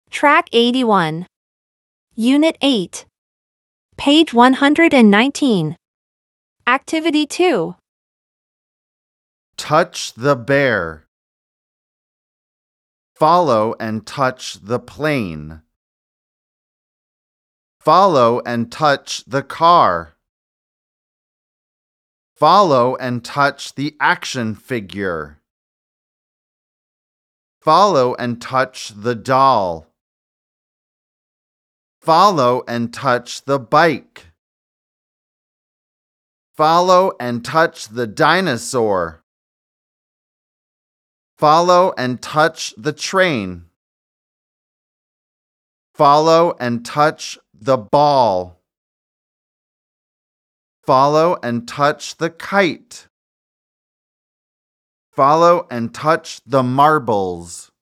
Track 81. Unit 8. Page 119. Activity 2. Touch the bear. Follow and touch the plane. Follow and touch the car. Follow and touch the action figure. Follow and touch the doll. Follow and touch the bike. Follow and touch the dinosaur. Follow and touch the train. Follow and touch the ball. Follow and touch the kite. Follow and touch the marbles.